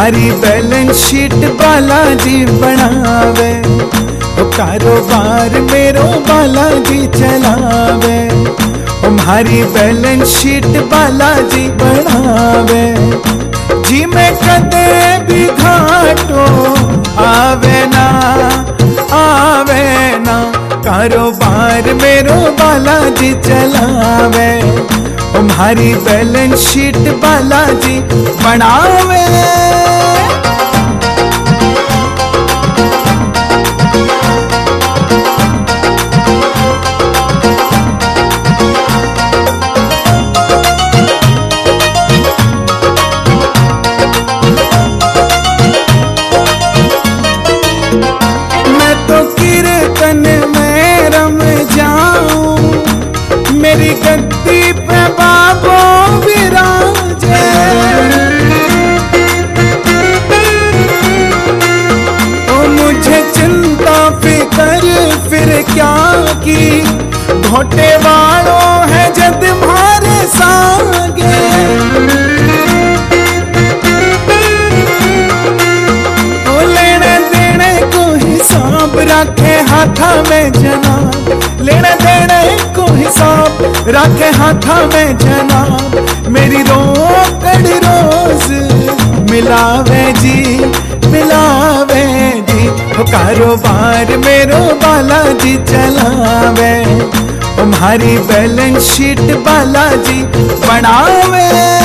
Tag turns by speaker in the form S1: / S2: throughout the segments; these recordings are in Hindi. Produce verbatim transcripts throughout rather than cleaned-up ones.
S1: तुम्हारी बैलेंस शीट बालाजी बनावे, कारोबार मेरो बालाजी चलावे। तुम्हारी बैलेंस शीट बालाजी बनावे, जी में कदे भी घाटो आवे ना आवे ना, कारोबार मेरो बालाजी चलावे। तुम्हारी बैलेंस शीट बालाजी बनावे। मैं तो कीर्तन में रम जाऊं, मेरी गद्दी पे बाबो विराजे। ओ मुझे चिंता फिकर फिर क्या की, घोटे वालों है जद मारे सागे। ओ लेने देने को हिसाब रखे हाथा में जनाब, लेने देने को हिसाब रखे हाथा में जनाब। मेरी रोकड़ रोज मिलावे जी मिलावे जी, वो कारोबार मेरो बालाजी चलावे। तुम्हारी बैलेंस शीट बालाजी बनावे।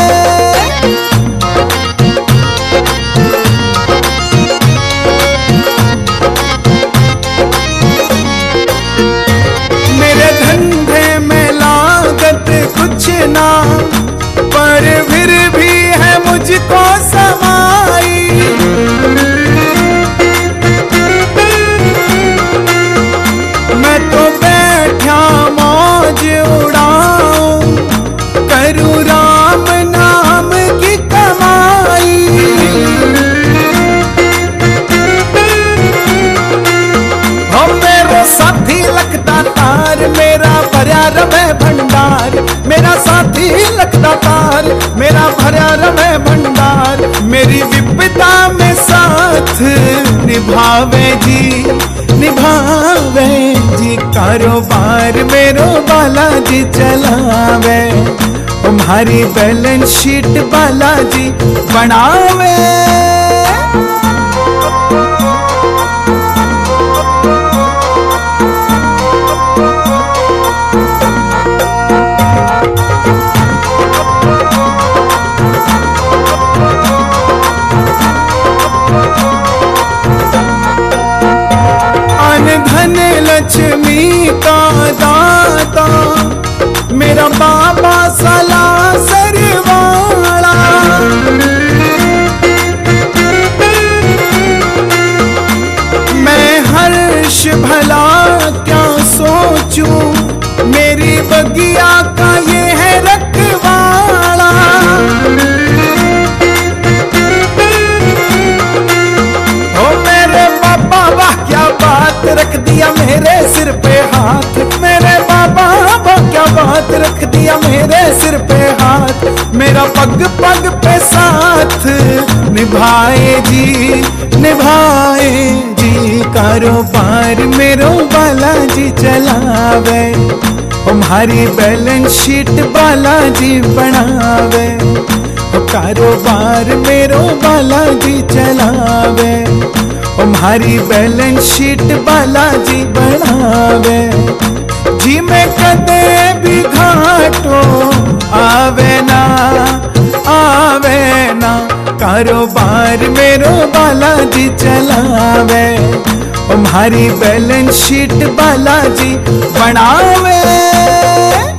S1: मेरे धंधे में लागत कुछ ना, पर फिर भी है मुझको समाई। मैं तो बैठा मौज उड़ाऊं, करूं राम नाम की कमाई। हो मेरा साथी लगता तार, मेरा भरा रवे भंडार। मेरा साथी लगता तार, मेरा भरा रवे भंडार। मेरी विपदा में साथ निभावे जी निभावे जी, कारोबार मेरो बालाजी चलावे। तुम्हारी बैलेंस शीट बालाजी बनावे। धन लक्ष्मी का दाता, मेरा बाबा सला सरवाला। मैं हर्ष भला क्या सोचूं, मेरी बगिया का ये है रखवाला। ओ मेरे बाबा वाह क्या बात रख दिया मेरे सिर पे हाथ। मेरे बाबा वाह क्या बात रख दिया मेरे सिर पे हाथ। मेरा पग पग पे साथ निभाए जी निभाए जी, कारोबार मेरो बालाजी चलावे। तुम्हारी बैलेंस शीट बालाजी बनावे, कारोबार मेरो बालाजी चलावे। तुम्हारी बैलेंस शीट बालाजी बनावे, जी में कदे भी घाटो आवे ना आवे ना, कारोबार मेरो बालाजी चलावे। तुम्हारी बैलेंस शीट बालाजी बनावे।